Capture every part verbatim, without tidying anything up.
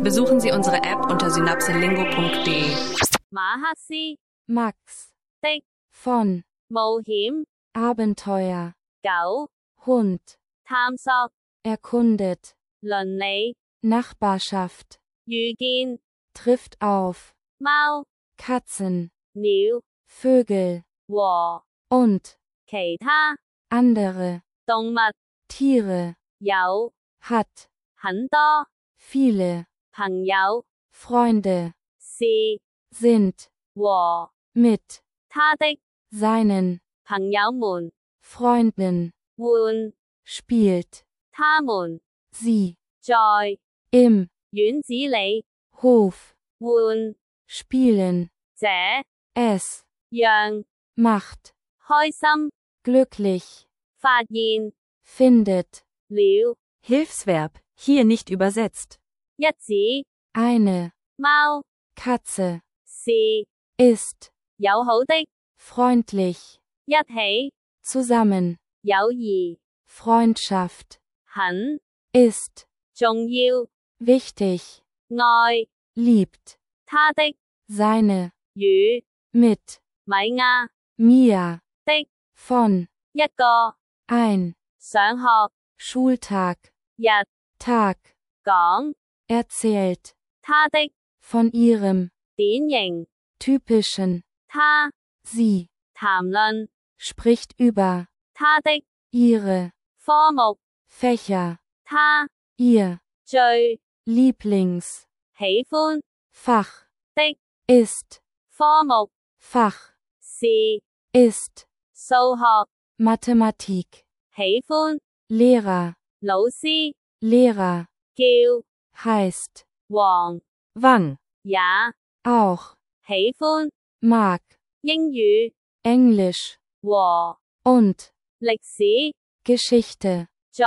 Besuchen Sie unsere App unter synapselingo punkt de. 馬克思 Max 的 von 冒險 Abenteuer 狗 Hund 探索 erkundet 鄰里 Nachbarschaft 遇見 trifft auf 貓 Katzen, 鳥 Vögel 和 und 其他 andere 動物 Tiere 有 hat 很多 viele 朋友 Freunde 是 sind 和 mit 他的 seinen 朋友們 Freunden 換 spielt 他們 sie 在 im 院子裏 Hof 換 spielen 這 es 讓 macht 開心 glücklich 發現 findet 了 Hilfsverb, hier nicht übersetzt. 一指 eine 貓 Katze 是 ist 友好的 freundlich 一起 zusammen 友誼 Freundschaft 很 ist 重要 wichtig 愛 liebt 他的 seine 與 mit 米亞 Mia 的 von 一個 ein 上學 Schultag 日 Tag 講 erzählt 他的 von ihrem 典型 typischen 他 sie 談論 spricht über 他的 ihre 科目 Fächer 他 ihr 最 Lieblings 喜歡 Fach 的 ist 科目 Fach 是 ist 數學 Mathematik 喜歡 Lehrer 老師 Lehrer 叫 heißt 黃 Wang. 也 auch 喜歡 mag 英語 Englisch 和 und 歷史 Geschichte 在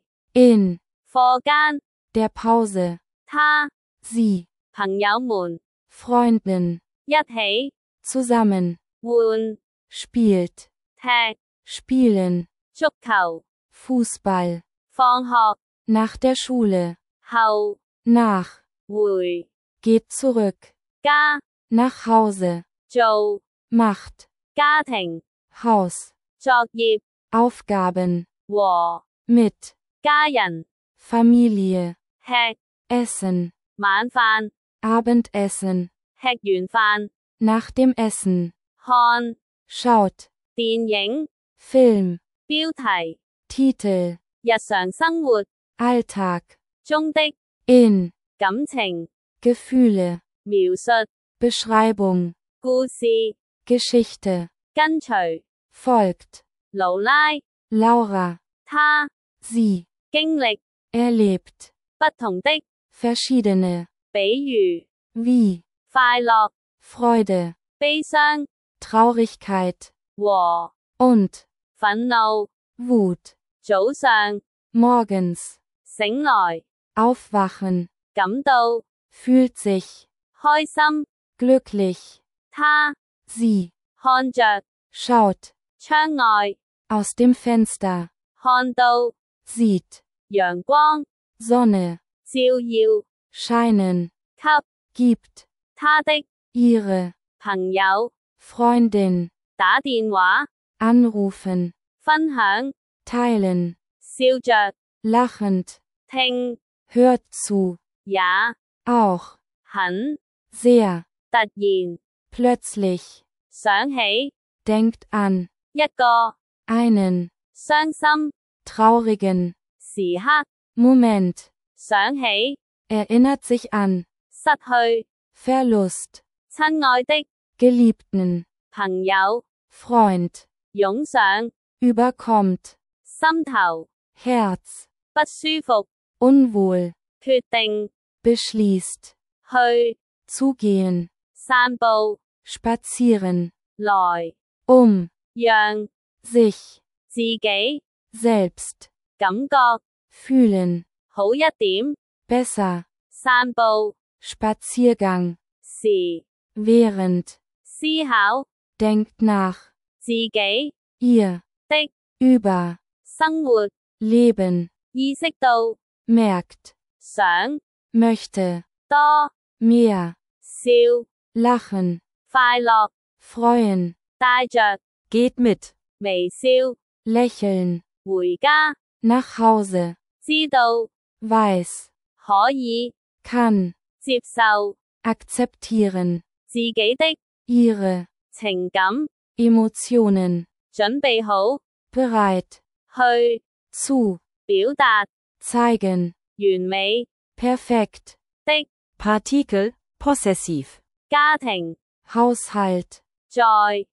in 課間 der Pause 他 sie 朋友們 Freunden 一起 zusammen 換 spielt 踢 spielen 足球 Fußball 放學 nach der Schule 後 nach 回 geht zurück 家 nach Hause 做 macht 家庭 Haus 作業 Aufgaben 和 mit 家人 Familie 吃 Essen 晚飯 Abendessen 吃完飯 nach dem Essen 看 schaut 電影 Film 標題 Titel 日常生活 Alltag 中的 in 感情 Gefühle 描述 Beschreibung 故事 Geschichte 跟隨 folgt 勞拉 Laura 他 sie 經歷 erlebt 不同的 verschiedene 比如 wie 快樂 Freude 悲傷 Traurigkeit 和 und 憤怒 Wut 早上 morgens 醒來 aufwachen 感到 fühlt sich 開心 glücklich 他 sie 看着 schaut 窗外 aus dem Fenster 看到 sieht 陽光 Sonne 照耀 scheinen 給 gibt 他的 ihre 朋友 Freundin 打電話 anrufen 分享 teilen 笑着 lachend 聽 hört zu 也 auch 很 sehr 突然 plötzlich 想起 denkt an 一個 einen 傷心 traurigen 時刻 Moment 想起 erinnert sich an 失去 Verlust 親愛的 Geliebten 朋友 Freund 湧上 überkommt 心頭 Herz 不舒服 unwohl 決定 beschließt 去 zugehen 散步 spazieren 來 um 讓 sich 自己 selbst 感覺 fühlen 好一點 besser 散步 Spaziergang 時 während 思考 denkt nach 自己 ihr 的 über 生活 Leben 意識到 merkt 想 möchte 多 mehr, 笑 lachen, 快樂 freuen, 帶着 Geht mit. 微笑 lächeln, 回家 nach Hause, 知道 weiß, 可以 kann, 接受 akzeptieren, 自己的 ihre, 情感 Emotionen, 準備好 bereit, 去 zu, 表達 zeigen, 完美 perfekt, 的 Partikel, possessiv. 家庭 Haushalt, 在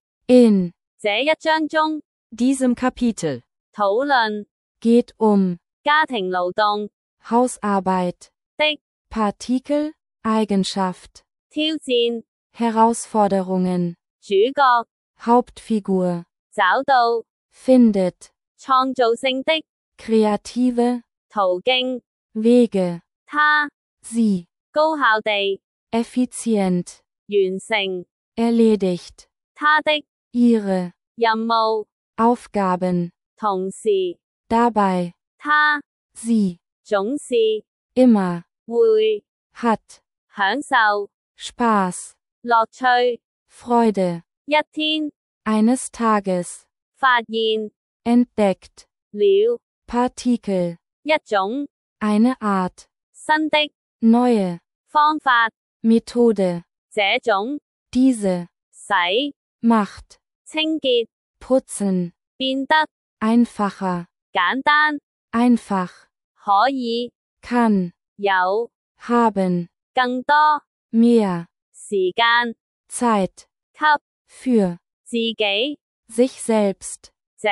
in, 這一章中 Diesem Kapitel. 討論 geht um, 家庭勞動 Hausarbeit, 的 Partikel, Eigenschaft, 挑戰 Herausforderungen, 主角 Hauptfigur, 找到 findet, 創造性的 kreative, 途徑 Wege, 他 sie, 高效地 effizient, 完成 erledigt, 他的 ihre, 任務 Aufgaben, 同時 dabei, 他 sie, 總是 immer, 會 hat, 享受 Spaß, 樂趣 Freude, 一天 eines Tages, 發現 entdeckt, 了 Partikel, 一種 eine Art, 新的 neue, 方法 Methode, 這種 diese, 洗 macht, 清潔 putzen, 變得 einfacher, 簡單 einfach, 可以 kann, 有 haben, 更多 mehr, 時間 Zeit, 給 für, 自己 sich selbst, 這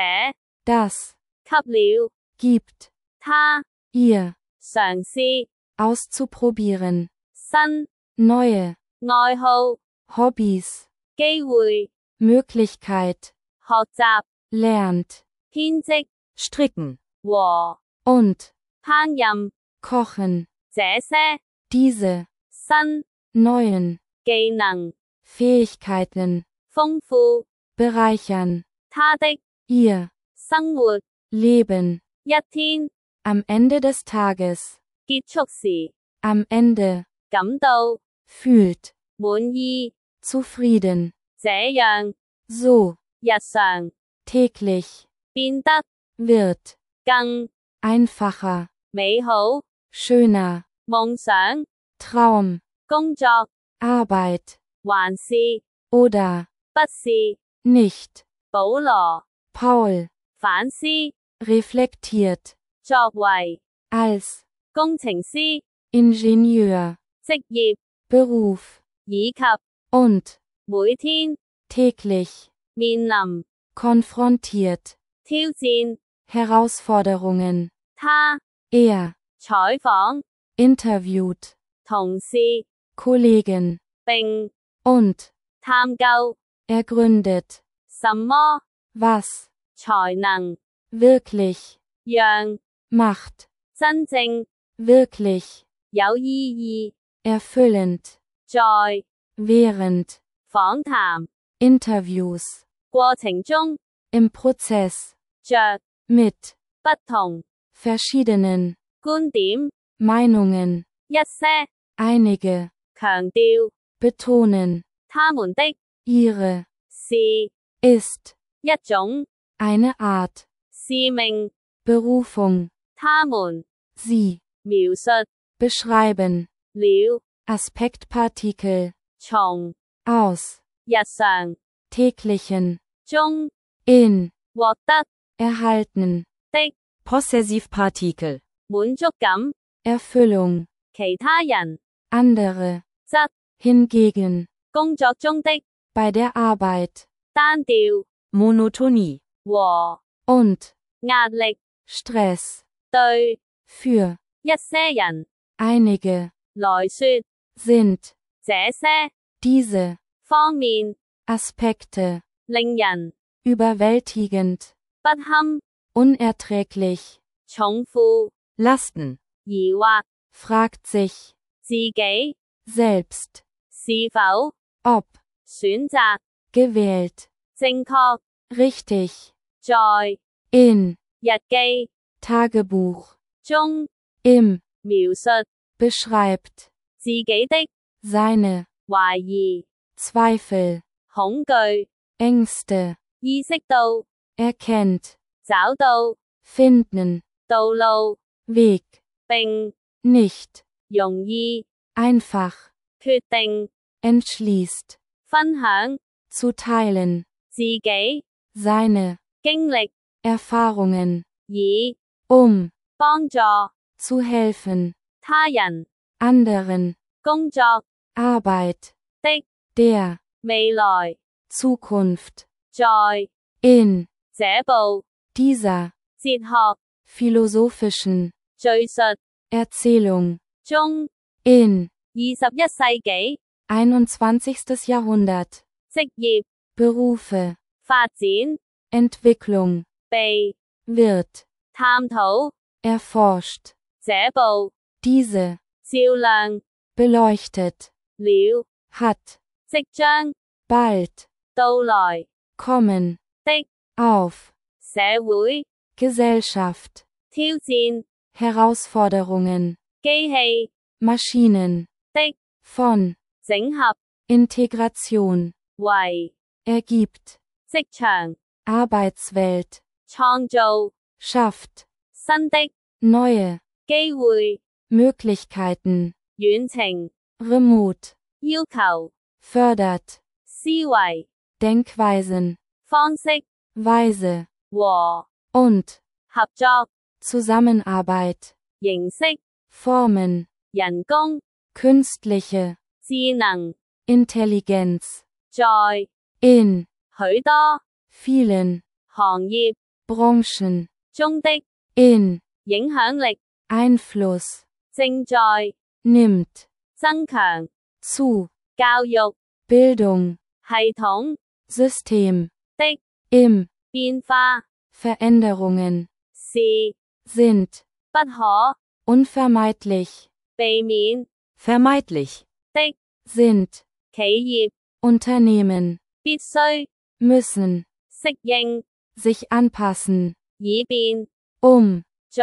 das, 給了 gibt, 他 ihr, 嘗試 auszuprobieren, 新 neue, 愛好 Hobbys, 機會 Möglichkeit, 學習 lernt, 編織 Stricken. 和 und, 烹飪 kochen, 這些 diese, 新 neuen, 技能 Fähigkeiten, 豐富 bereichern, 他的 ihr, 生活 Leben, 一天 am Ende des Tages, 結束時 am Ende, 感到 fühlt, 滿意 zufrieden, 這樣 so, 日常 täglich, 變得 wird, 更 einfacher, 美好 schöner, 夢想 Traum, 工作 Arbeit, 還是 oder, 不是 nicht, 保羅 Paul, 反思 reflektiert, 作為 als, 工程師 Ingenieur, 職業 Beruf, 以及 und, 每天 täglich, 面臨 konfrontiert, 挑戰 Herausforderungen, 他 er, 採訪 interviewt, 同事 Kollegen, 並 und, 探究 ergründet, 什麼 was, 才能 wirklich, 讓 macht, 真正 wirklich, 有意義 erfüllend, 在 während, 訪談 Interviews, 過程中 im Prozess, 着 mit, 不同 verschiedenen, 觀點 Meinungen, 一些 einige, 強調他們的 betonen, ihre, 是 ist, 一種 eine Art, 使命 Berufung, 他們 sie, 描述 beschreiben, 了 Aspektpartikel, 從 aus, 日常 täglichen, 中 in, 獲得 erhalten, 的 Possessivpartikel. 滿足感， Erfüllung, 其他人 andere, 則 hingegen, 工作中的 bei der Arbeit, 單調 Monotonie. 和 und, 壓力 Stress, 對 für, 一些人 einige, 來說， sind, 這些 diese, 方面 Aspekte, 令人 überwältigend, 不堪、 unerträglich, 重負、 Lasten. 疑惑 fragt sich, 自己 selbst, 是否 ob, 選擇 gewählt, 正確， richtig, 在 in, 日記 Tagebuch, 中 im, 描述 beschreibt, 自自己的 seine, 懷疑、 Zweifel, 恐懼、 Ängste, 意識到、 erkennt, 找到、 finden, 道路、 Weg, 並 nicht, 容易、 einfach, 決定、 entschließt, 分享、 zu teilen, 自己、 seine, 經歷、 Erfahrungen, 以、 um, 幫助、 zu helfen, 他人、 anderen, 工作、 Arbeit, 的、 der, 未來、 Zukunft, 在、 in, 這部、 dieser, 哲學、 philosophischen, 敘述、 Erzählung, 中、 in, 二十一世紀、 einundzwanzigstes Jahrhundert, 職業、 Berufe, 發展、 Entwicklung, 被、 wird, 探討、 erforscht, 這部、 diese, 照亮、 beleuchtet, 了、 hat, 即將、 bald, 到來、 kommen, 的、 auf, 社會、 Gesellschaft, 挑戰、 Herausforderungen, 機器、 Maschinen, 的、 von, 整合、 Integration, 為、 ergibt, 職場、 Arbeitswelt, 創造、 schafft, 新的、 neue, 機會、 Möglichkeiten, 遠程、 remote, 要求、 fördert, 思維、 Denkweisen, 方式、 Weise, 和、 und, 合作、 Zusammenarbeit, 形式、 Formen, 人工、 künstliche, 智能、 Intelligenz, 在、 in, 許多、 vielen, 行業、 Branchen, 中的、 in, 影響力、 Einfluss, 正在、 nimmt, 增強、 zu, 教育、 Bildung, 系統、 System, 的、 im, 變化、 Veränderungen, 是、 sind, 不可、 unvermeidlich, 避免、 Vermeidlich. 的、 sind, 企業、 Unternehmen, 必須、 müssen, 適應、 sich anpassen, 以便、 um, 在、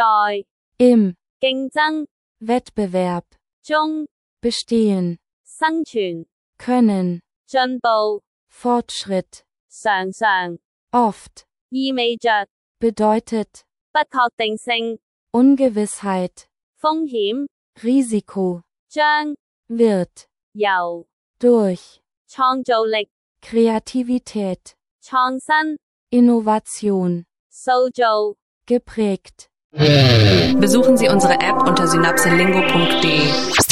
im, 競爭、 Wettbewerb, 中、 bestehen, 生存、 können, 進步、 Fortschritt, 常常、 oft, 意味着、 bedeutet, 不確定性、 Ungewissheit, 風險、 Risiko, 將、 wird, 由、 durch, 創造力、 Kreativität, 創新、 Innovation, 塑造、 geprägt. Besuchen Sie unsere App unter synapselingo punkt de.